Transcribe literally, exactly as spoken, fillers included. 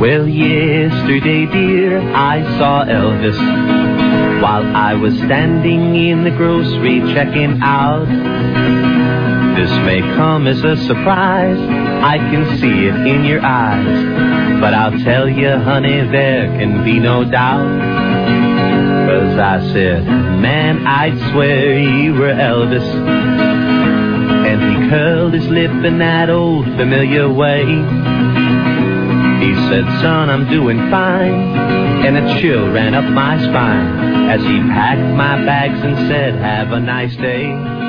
Well, yesterday, dear, I saw Elvis while I was standing in the grocery checking out. This may come as a surprise, I can see it in your eyes, but I'll tell you, honey, there can be no doubt. 'Cause I said, man, I'd swear you were Elvis. And he curled his lip in that old familiar way. He said, son, I'm doing fine, and a chill ran up my spine as he packed my bags and said, have a nice day.